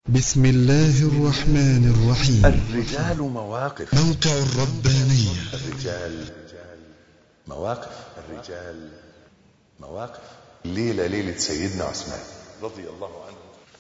بسم الله الرحمن الرحيم. الرجال مواقف. موقع الربانية. الرجال مواقف. الرجال مواقف. ليلة سيدنا عثمان رضي الله عنه.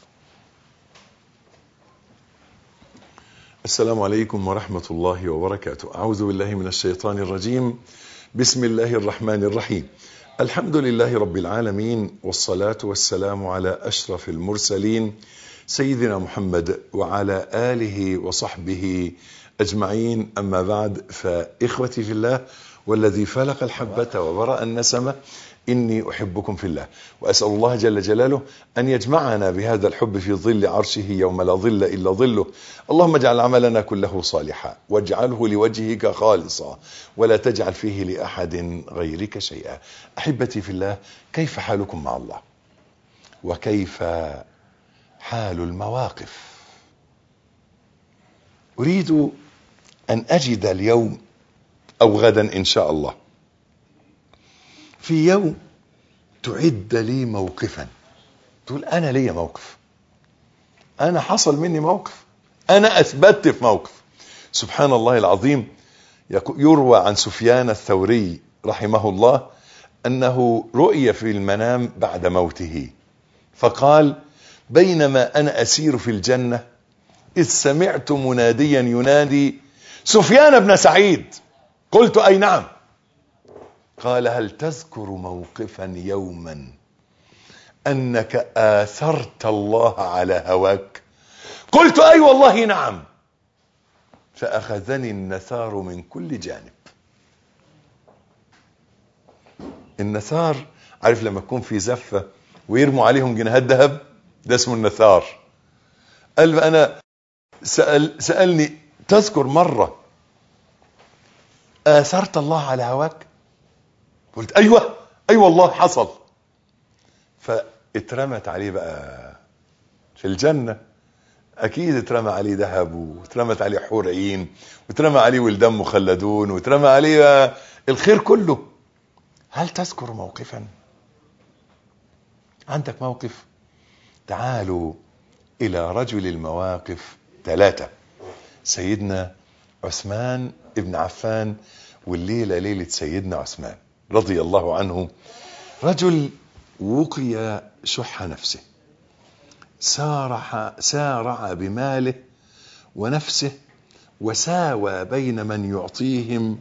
السلام عليكم ورحمة الله وبركاته. أعوذ بالله من الشيطان الرجيم. بسم الله الرحمن الرحيم. الحمد لله رب العالمين، والصلاة والسلام على أشرف المرسلين سيدنا محمد وعلى آله وصحبه أجمعين. أما بعد، فإخوتي في الله والذي فلق الحبة وبرأ النسمة، إني أحبكم في الله، وأسأل الله جل جلاله أن يجمعنا بهذا الحب في ظل عرشه يوم لا ظل إلا ظله. اللهم اجعل عملنا كله صالحا، واجعله لوجهك خالصا، ولا تجعل فيه لأحد غيرك شيئا. أحبتي في الله، كيف حالكم مع الله؟ وكيف حال المواقف؟ أريد أن أجد اليوم أو غدا إن شاء الله في يوم تعد لي موقفا، تقول أنا لي موقف، أنا حصل مني موقف، أنا أثبتت في موقف. سبحان الله العظيم. يروى عن سفيان الثوري رحمه الله أنه رؤي في المنام بعد موته، فقال: بينما أنا أسير في الجنة إذ سمعت مناديا ينادي: سفيان بن سعيد. قلت: أي نعم. قال: هل تذكر موقفا يوما أنك آثرت الله على هواك؟ قلت: أي والله نعم. فأخذني النثار من كل جانب. النثار، عارف لما تكون في زفة ويرموا عليهم جنيهات ذهب؟ ده اسمه النثار. قال: أنا سألني: تذكر مرة آثرت الله على هواك؟ قلت: أيوة والله حصل. فاترمت عليه بقى في الجنة، أكيد اترمى عليه ذهب، واترمت عليه حور عين، واترمى عليه ولدان مخلدون، واترمى عليه الخير كله. هل تذكر موقفا؟ عندك موقف؟ تعالوا إلى رجل المواقف 3، سيدنا عثمان ابن عفان. والليلة ليلة سيدنا عثمان رضي الله عنه. رجل وقي شح نفسه، سارع بماله ونفسه، وساوى بين من يعطيهم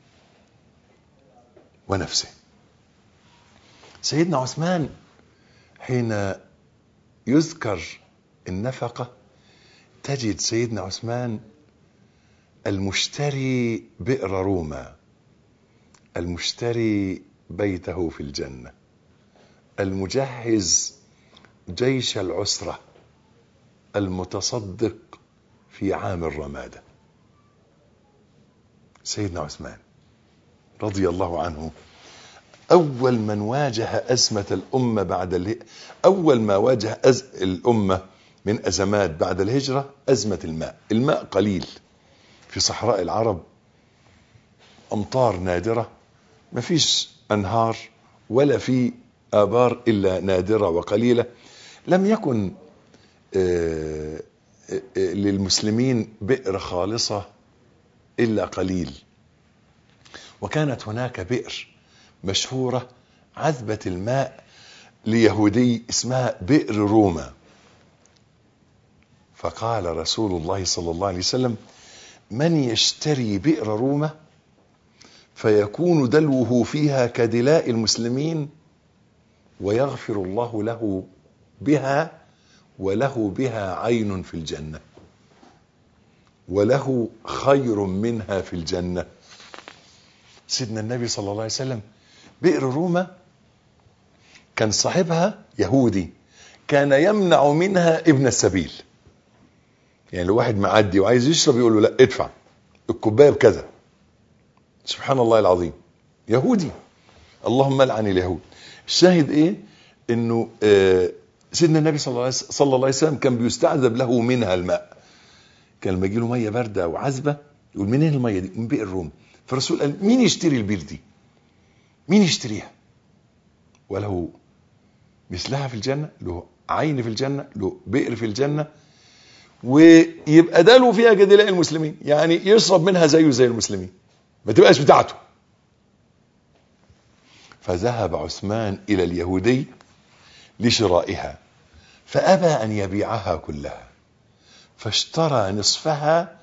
ونفسه. سيدنا عثمان حين يذكر النفقة تجد سيدنا عثمان المشتري بئر روما، المشتري بيته في الجنة، المجهز جيش العسرة، المتصدق في عام الرمادة. سيدنا عثمان رضي الله عنه أول من واجه أزمة الأمة بعد أول ما واجه الأمة من أزمات بعد الهجرة أزمة الماء قليل في صحراء العرب، أمطار نادرة، ما فيش أنهار ولا في آبار إلا نادرة وقليلة. لم يكن للمسلمين بئر خالصة إلا قليل. وكانت هناك بئر مشهورة عذبة الماء ليهودي اسمها بئر روما. فقال رسول الله صلى الله عليه وسلم: من يشتري بئر روما فيكون دلوه فيها كدلاء المسلمين، ويغفر الله له بها، وله بها عين في الجنة، وله خير منها في الجنة. سيدنا النبي صلى الله عليه وسلم بئر روما كان صاحبها يهودي، كان يمنع منها ابن السبيل. يعني لو واحد معدي وعايز يشرب يقول له: لا، ادفع الكوبايه بكذا. سبحان الله العظيم، يهودي. اللهم لعن اليهود. الشاهد ايه؟ انه سيدنا النبي صلى الله عليه وسلم كان بيستعذب له منها الماء. كان لما يجي له ميه بارده وعذبه يقول: منين الميه دي؟ من بئر روما. فالرسول قال: مين يشتري البئر دي؟ مين يشتريها؟ وله مثلها في الجنة، له عين في الجنة، له بئر في الجنة. ويبقى دلو فيها كدلاء المسلمين، يعني يشرب منها زيه زي المسلمين، ما تبقاش بتاعته. فذهب عثمان إلى اليهودي لشرائها، فأبى أن يبيعها كلها، فاشترى نصفها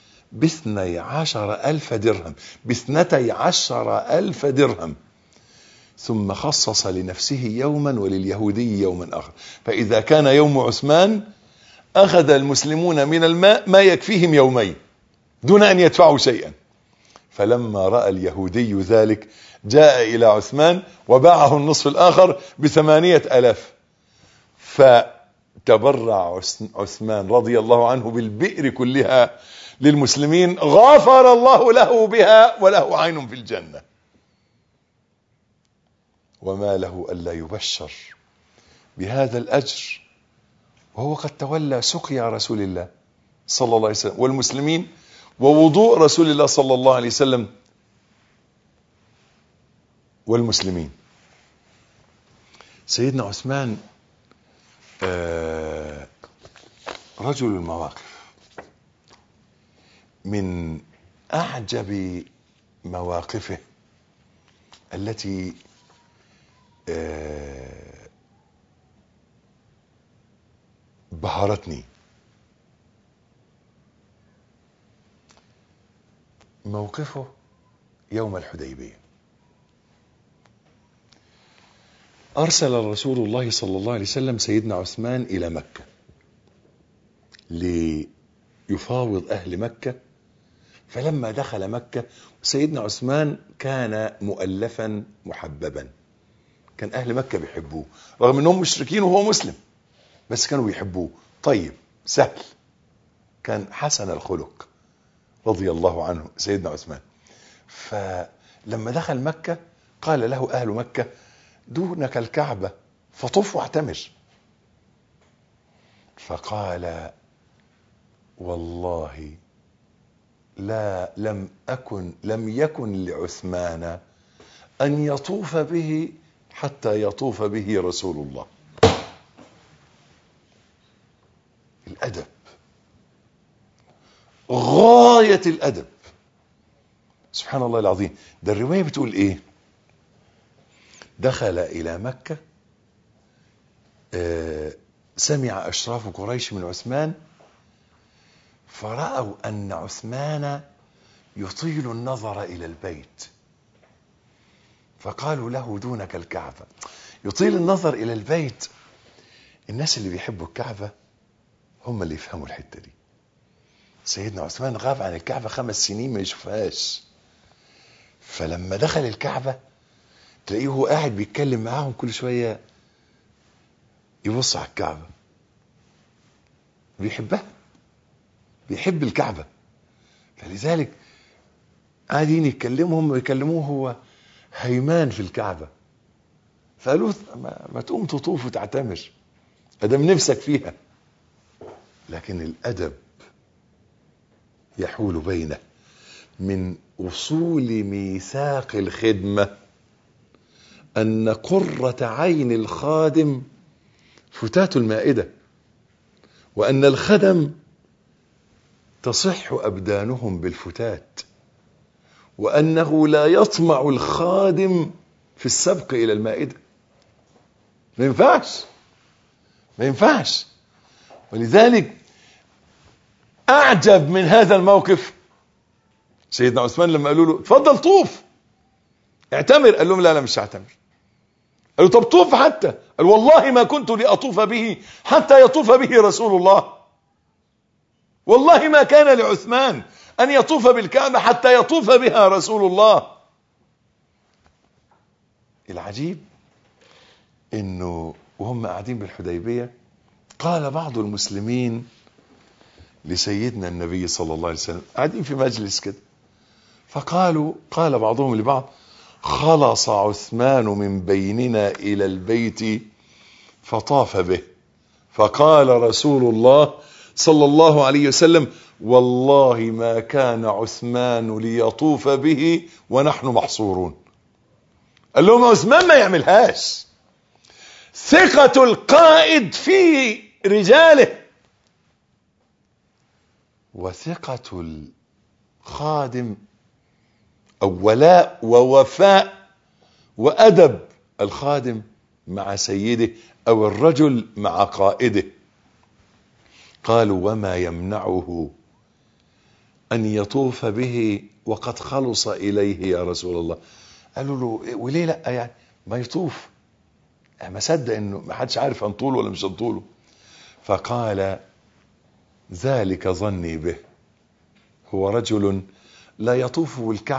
ب12,000 درهم، ب12,000 درهم، ثم خصص لنفسه يوما ولليهودي يوما آخر. فإذا كان يوم عثمان أخذ المسلمون من الماء ما يكفيهم يومين دون أن يدفعوا شيئا. فلما رأى اليهودي ذلك جاء إلى عثمان وباعه النصف الآخر ب8,000. فتبرع عثمان رضي الله عنه بالبئر كلها للمسلمين، غفر الله له بها وله عين في الجنة. وما له ألا يبشر بهذا الأجر وهو قد تولى سقيا رسول الله صلى الله عليه وسلم والمسلمين، ووضوء رسول الله صلى الله عليه وسلم والمسلمين. سيدنا عثمان رجل المواقف. من أعجب مواقفه التي بهرتني موقفه يوم الحديبية. أرسل رسول الله صلى الله عليه وسلم سيدنا عثمان إلى مكة ليفاوض أهل مكة. فلما دخل مكة، سيدنا عثمان كان مؤلفا محببا، كان أهل مكة بيحبوه رغم أنهم مشركين وهو مسلم، بس كانوا بيحبوه. طيب، سهل، كان حسن الخلق رضي الله عنه سيدنا عثمان. فلما دخل مكة قال له أهل مكة: دونك الكعبة فطف واعتمر. فقال: والله لم يكن لعثمان أن يطوف به حتى يطوف به رسول الله. الأدب، غاية الأدب، سبحان الله العظيم. ده الرواية بتقول إيه؟ دخل إلى مكة، سمع أشراف قريش من عثمان، فرأوا أن عثمان يطيل النظر إلى البيت، فقالوا له: دونك الكعبة. يطيل النظر إلى البيت. الناس اللي بيحبوا الكعبة هم اللي يفهموا الحتة دي. سيدنا عثمان غاب عن الكعبة 5 سنين ما يشوفهاش، فلما دخل الكعبة تلاقيه هو قاعد بيتكلم معاهم، كل شوية يبص على الكعبة، بيحبها، بيحب الكعبة. فلذلك قاعدين يتكلمهم ويكلموه، هو هيمان في الكعبة. فقالوا: ما تقوم تطوف وتعتمر ادام نفسك فيها. لكن الأدب يحول بينه. من أصول ميثاق الخدمة أن قرة عين الخادم فتات المائدة، وأن الخدم تصح أبدانهم بالفتات، وأنه لا يطمع الخادم في السبق إلى المائدة. ما ينفعش. ولذلك أعجب من هذا الموقف سيدنا عثمان لما قالوا له: اتفضل طوف اعتمر. قال لهم: لا مش هعتمر. قالوا: طب طوف حتى. قال: والله ما كنت لأطوف به حتى يطوف به رسول الله. والله ما كان لعثمان أن يطوف بالكعبة حتى يطوف بها رسول الله. العجيب إنه وهم قاعدين بالحديبية قال بعض المسلمين لسيدنا النبي صلى الله عليه وسلم، قاعدين في مجلس كده، قال بعضهم لبعض: خلص عثمان من بيننا إلى البيت فطاف به، فقال رسول الله صلى الله عليه وسلم: والله ما كان عثمان ليطوف به ونحن محصورون. قال لهم: عثمان ما يعملهاش. ثقة القائد في رجاله، وثقة الخادم أو ولاء ووفاء وأدب الخادم مع سيده أو الرجل مع قائده. قالوا وما يمنعه أن يطوف به وقد خلص إليه يا رسول الله؟ قالوا له وليه لا يعني ما يطوف، ما صدق انه ما حدش عارف هنطوله ولا مش هنطوله. فقال ذلك ظني به، هو رجل لا يطوف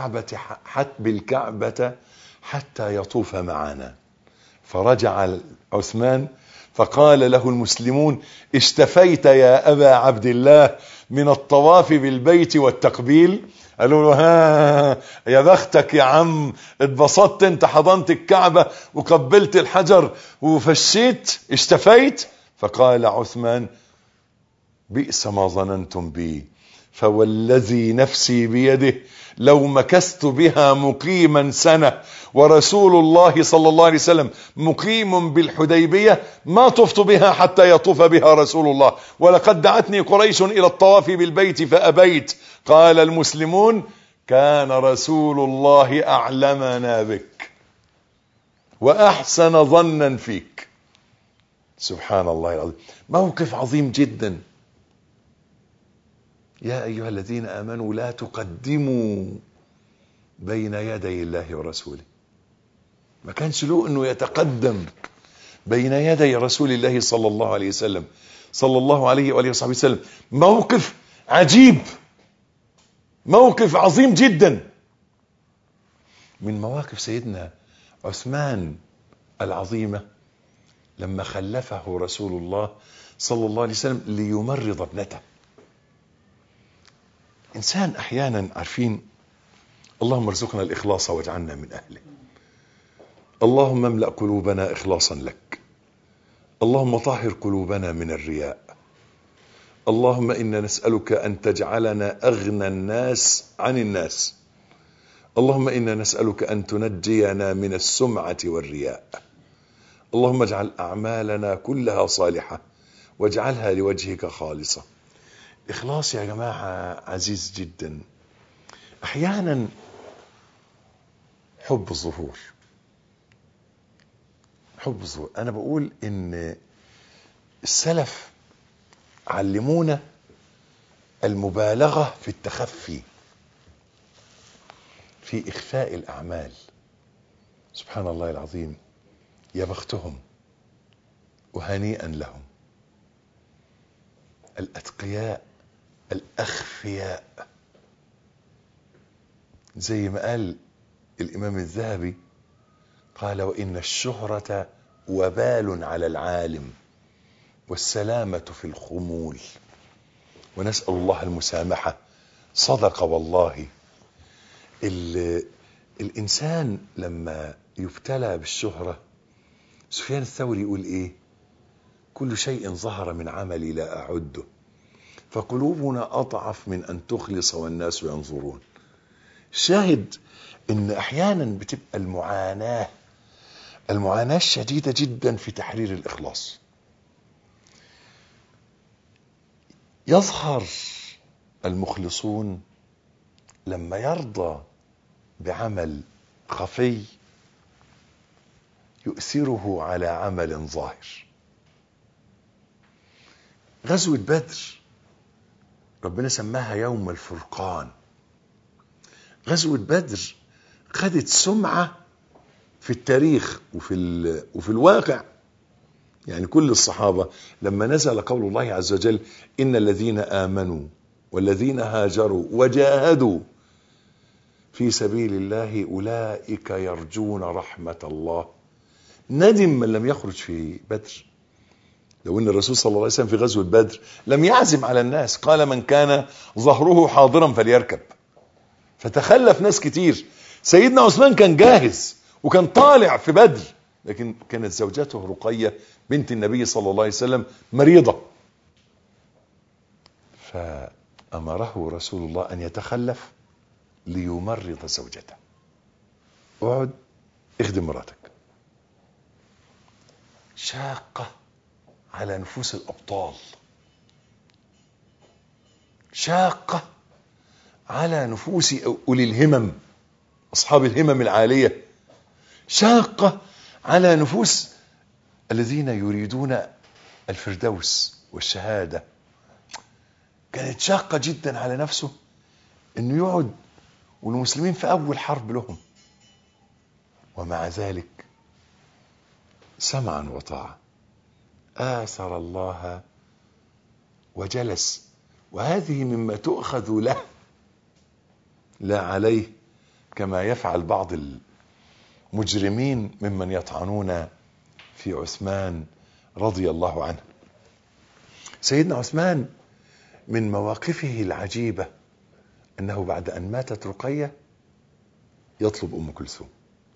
بالكعبة حتى يطوف معنا. فرجع عثمان فقال له المسلمون اشتفيت يا أبا عبد الله من الطواف بالبيت والتقبيل؟ قالوا له ها يا بختك يا عم، اتبسطت انت، حضنت الكعبة وقبلت الحجر وفشيت، اشتفيت. فقال عثمان بئس ما ظننتم بي، فوالذي نفسي بيده لو مكثت بها مقيما سنة ورسول الله صلى الله عليه وسلم مقيم بالحديبية ما طفت بها حتى يطوف بها رسول الله، ولقد دعتني قريش إلى الطواف بالبيت فأبيت. قال المسلمون كان رسول الله أعلمنا بك وأحسن ظنا فيك. سبحان الله العظيم، موقف عظيم جدا. يا أيها الذين آمنوا لا تقدموا بين يدي الله ورسوله. ما كانش له أنه يتقدم بين يدي رسول الله صلى الله عليه وسلم، صلى الله عليه وآله وصحبه وسلم. موقف عجيب، موقف عظيم جدا من مواقف سيدنا عثمان العظيمة لما خلفه رسول الله صلى الله عليه وسلم ليمرض ابنته. إنسان أحيانا عارفين، اللهم ارزقنا الإخلاص واجعلنا من أهله. اللهم املأ قلوبنا إخلاصا لك. اللهم طهر قلوبنا من الرياء. اللهم إنا نسألك أن تجعلنا أغنى الناس عن الناس. اللهم إنا نسألك أن تنجينا من السمعة والرياء. اللهم اجعل أعمالنا كلها صالحة واجعلها لوجهك خالصة. إخلاص يا جماعة عزيز جدا. أحيانا حب الظهور، حب الظهور. أنا بقول إن السلف علمونا المبالغة في التخفي، في إخفاء الأعمال. سبحان الله العظيم، يا بختهم وهنيئا لهم الأتقياء الأخفياء. زي ما قال الإمام الذهبي، قال وإن الشهرة وبال على العالم والسلامة في الخمول، ونسأل الله المسامحة. صدق والله. الإنسان لما يبتلى بالشهرة، سفيان الثوري يقول إيه؟ كل شيء ظهر من عملي لا أعده، فقلوبنا أضعف من أن تخلص والناس ينظرون. شاهد إن أحيانا بتبقى المعاناة الشديدة جدا في تحرير الإخلاص. يظهر المخلصون لما يرضى بعمل خفي يؤثره على عمل ظاهر. غزوة بدر ربنا سماها يوم الفرقان. غزوة بدر خدت سمعة في التاريخ وفي الواقع. يعني كل الصحابة لما نزل قول الله عز وجل إن الذين آمنوا والذين هاجروا وجاهدوا في سبيل الله أولئك يرجون رحمة الله، ندم من لم يخرج في بدر. لو ان الرسول صلى الله عليه وسلم في غزوة بدر لم يعزم على الناس، قال من كان ظهره حاضرا فليركب، فتخلف ناس كتير. سيدنا عثمان كان جاهز وكان طالع في بدر، لكن كانت زوجته رقية بنت النبي صلى الله عليه وسلم مريضة، فأمره رسول الله أن يتخلف ليمرض زوجته. اقعد اخدم مراتك. شاقة على نفوس الأبطال. شاقة على نفوس أولي الهمم، أصحاب الهمم العالية، شاقة على نفوس الذين يريدون الفردوس والشهادة. كانت شاقة جدا على نفسه انه يقعد والمسلمين في اول حرب لهم، ومع ذلك سمعا وطاعة آثر الله وجلس. وهذه مما تؤخذ له لا عليه، كما يفعل بعض المجرمين ممن يطعنون في عثمان رضي الله عنه. سيدنا عثمان من مواقفه العجيبة أنه بعد أن ماتت رقية يطلب أم كلثوم،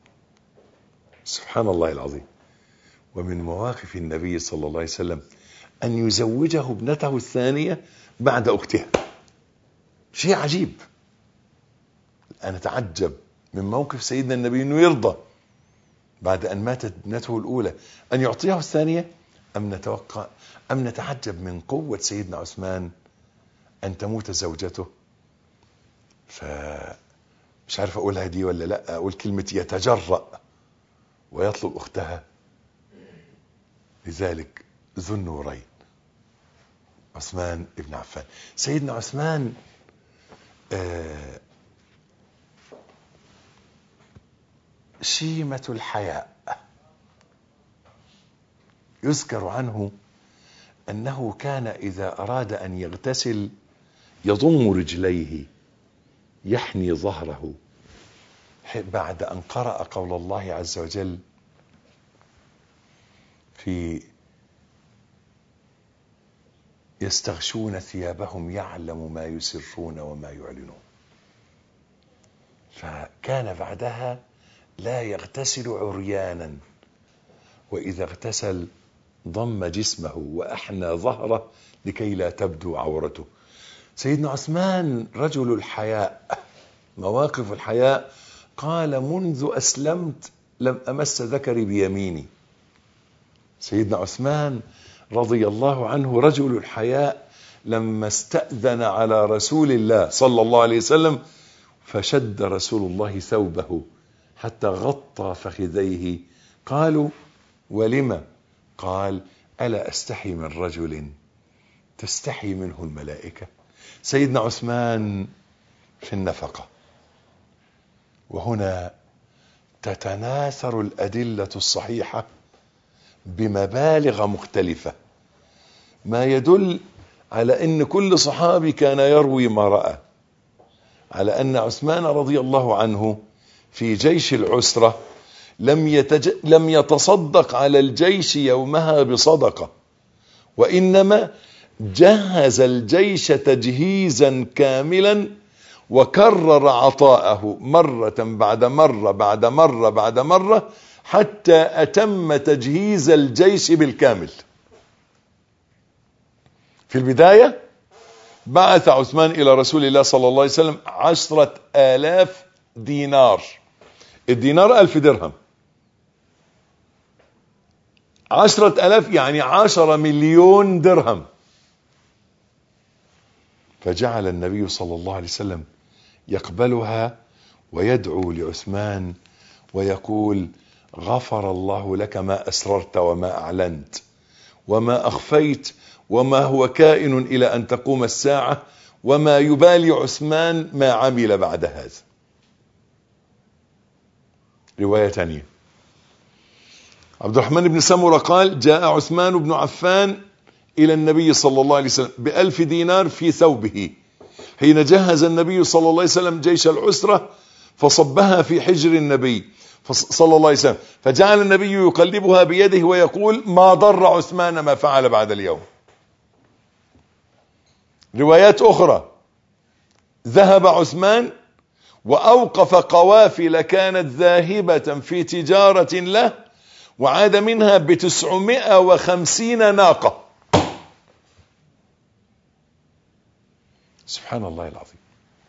سبحان الله العظيم. ومن مواقف النبي صلى الله عليه وسلم أن يزوجه ابنته الثانية بعد أختها، شيء عجيب. أنا أتعجب من موقف سيدنا النبي أنه يرضى بعد أن ماتت ابنته الأولى أن يعطيه الثانية، أم نتعجب من قوة سيدنا عثمان أن تموت زوجته. فمش عارف أقولها دي ولا لا، أقول كلمة يتجرأ ويطلب أختها. لذلك ذو النورين عثمان ابن عفان. سيدنا عثمان شيمة الحياء. يذكر عنه أنه كان إذا أراد أن يغتسل يضم رجليه يحني ظهره بعد أن قرأ قول الله عز وجل في يستغشون ثيابهم يعلم ما يسرون وما يعلنون. فكان بعدها لا يغتسل عريانا، وإذا اغتسل ضم جسمه وأحنى ظهره لكي لا تبدو عورته. سيدنا عثمان رجل الحياء، مواقف الحياء. قال منذ أسلمت لم أمس ذكري بيميني. سيدنا عثمان رضي الله عنه رجل الحياء. لما استأذن على رسول الله صلى الله عليه وسلم فشد رسول الله ثوبه حتى غطى فخذيه، قالوا ولم؟ قال ألا أستحي من رجل تستحي منه الملائكة. سيدنا عثمان في النفقة. وهنا تتناثر الأدلة الصحيحة بمبالغ مختلفة، ما يدل على أن كل صحابي كان يروي ما رأى، على أن عثمان رضي الله عنه في جيش العسرة لم يتصدق على الجيش يومها بصدقة، وإنما جهز الجيش تجهيزا كاملا وكرر عطاءه مرة بعد مرة بعد مرة بعد مرة حتى أتم تجهيز الجيش بالكامل. في البداية بعث عثمان إلى رسول الله صلى الله عليه وسلم 10,000 دينار. الدينار 1000 درهم. 10,000 يعني 10 مليون درهم. فجعل النبي صلى الله عليه وسلم يقبلها ويدعو لعثمان ويقول غفر الله لك ما أسررت وما أعلنت وما أخفيت وما هو كائن إلى أن تقوم الساعة، وما يبالي عثمان ما عمل بعد هذا. رواية ثانية عبد الرحمن بن سمرة قال جاء عثمان بن عفان إلى النبي صلى الله عليه وسلم ب1000 دينار في ثوبه حين جهز النبي صلى الله عليه وسلم جيش العسرة، فصبها في حجر النبي صلى الله عليه وسلم، فجعل النبي يقلبها بيده ويقول ما ضر عثمان ما فعل بعد اليوم. روايات أخرى ذهب عثمان وأوقف قوافل كانت ذاهبة في تجارة له وعاد منها ب950 ناقة. سبحان الله العظيم.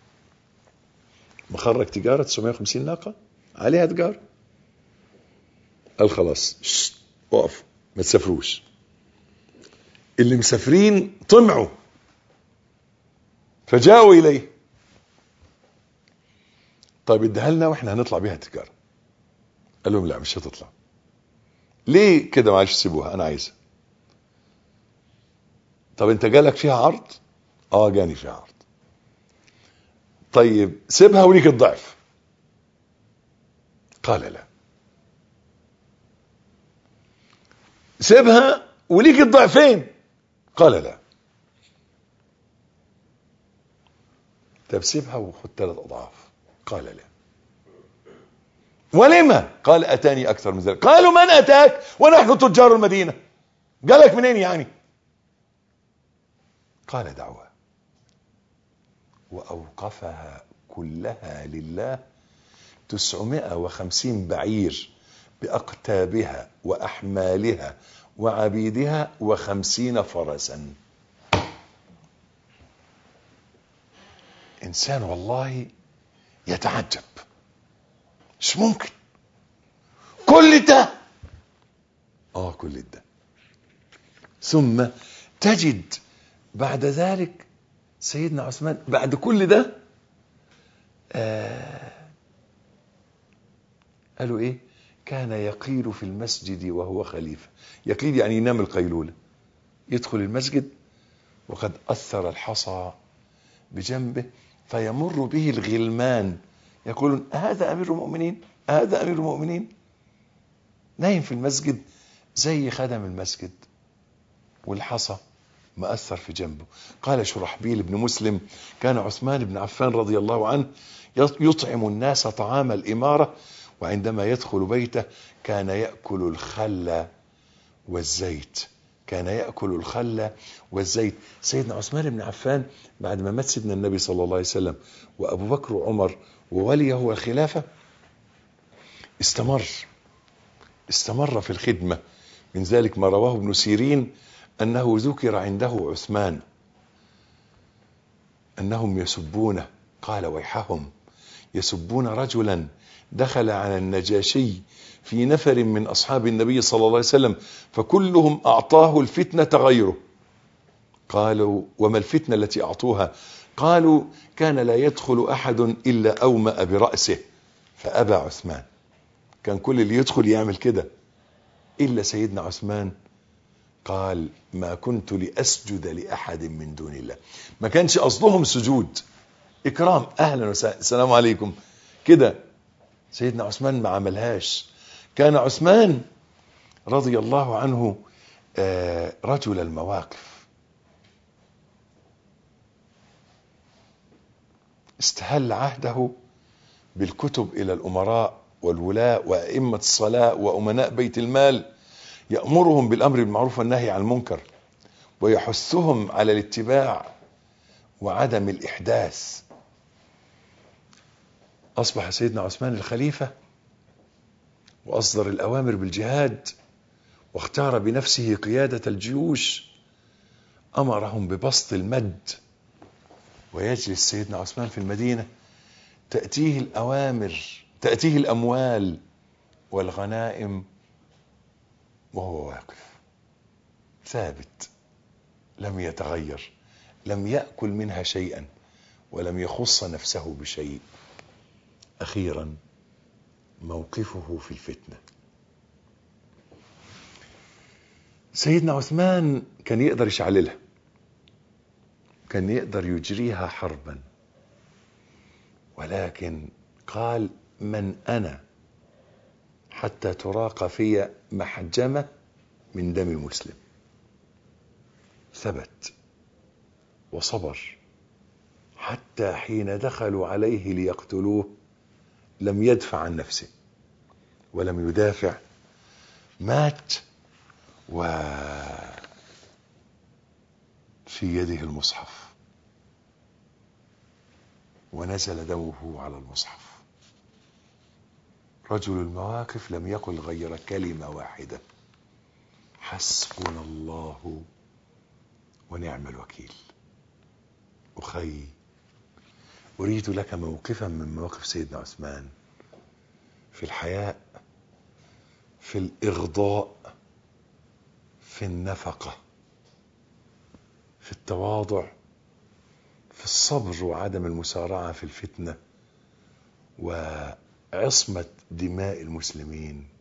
مخرج تجارة 950 ناقة عليها تجارة. قال خلاص اقف ما تسافروش. اللي مسافرين طمعوا فجاءوا إليه. طيب اديها لنا واحنا هنطلع بيها تجارة. قال لهم لا مش هتطلع. ليه كده؟ معلش سيبوها انا عايزها. طب انت جالك فيها عرض؟ اه جاني فيها عرض. طيب سيبها وليك الضعف. قال لا. سيبها وليك الضعفين. قال لا. طب سيبها وخد 3 أضعاف. قال لا. ولما؟ قال أتاني أكثر من ذلك. قالوا من أتاك ونحن تجار المدينة؟ جالك منين يعني؟ قال دعوها. وأوقفها كلها لله 950 بعير بأقتابها وأحمالها وعبيدها 50 فرسا. إنسان والله يتعجب، مش ممكن كل ده. كل ده. ثم تجد بعد ذلك سيدنا عثمان بعد كل ده قالوا ايه؟ كان يقيل في المسجد وهو خليفة. يقيل يعني ينام القيلولة، يدخل المسجد وقد أثر الحصى بجنبه فيمر به الغلمان يقولون هذا أمير المؤمنين، هذا أمير المؤمنين. نايم في المسجد زي خدم المسجد والحصى مأثر في جنبه. قال شرحبيل بن مسلم كان عثمان بن عفان رضي الله عنه يطعم الناس طعام الإمارة، وعندما يدخل بيته كان يأكل الخل والزيت. كان يأكل الخل والزيت. سيدنا عثمان بن عفان بعد ما مات سيدنا النبي صلى الله عليه وسلم وأبو بكر وعمر وولي هو الخلافة، استمر في الخدمة. من ذلك ما رواه ابن سيرين أنه ذكر عنده عثمان أنهم يسبونه. قال ويحهم، يسبون رجلا دخل على النجاشي في نفر من أصحاب النبي صلى الله عليه وسلم فكلهم أعطاه الفتنة غيره. قالوا وما الفتنة التي أعطوها؟ قالوا كان لا يدخل أحد إلا أومأ برأسه فأبى عثمان. كان كل اللي يدخل يعمل كده إلا سيدنا عثمان. قال ما كنت لأسجد لأحد من دون الله. ما كانش قصدهم سجود، إكرام، أهلا وسهلا، السلام عليكم كده. سيدنا عثمان ما عملهاش. كان عثمان رضي الله عنه رجل المواقف. استهل عهده بالكتب إلى الأمراء والولاء وأئمة الصلاة وأمناء بيت المال، يأمرهم بالأمر بالمعروف والنهي عن المنكر ويحثهم على الاتباع وعدم الإحداث. أصبح سيدنا عثمان الخليفة وأصدر الأوامر بالجهاد واختار بنفسه قيادة الجيوش. أمرهم ببسط المد، ويجلس سيدنا عثمان في المدينة تأتيه الأوامر، تأتيه الأموال والغنائم وهو واقف ثابت لم يتغير، لم يأكل منها شيئا ولم يخص نفسه بشيء. أخيرا موقفه في الفتنة. سيدنا عثمان كان يقدر يشعللها، كان يقدر يجريها حربا، ولكن قال من أنا حتى تراق في محجمة من دم مسلم. ثبت وصبر حتى حين دخلوا عليه ليقتلوه لم يدفع عن نفسه ولم يدافع. مات وفي يده المصحف ونزل دمه على المصحف. رجل المواقف لم يقل غير كلمة واحدة: حسبنا الله ونعم الوكيل. أخي، أريد لك موقفا من مواقف سيدنا عثمان في الحياء، في الإغضاء، في النفقة، في التواضع، في الصبر وعدم المسارعة في الفتنة وعصمة دماء المسلمين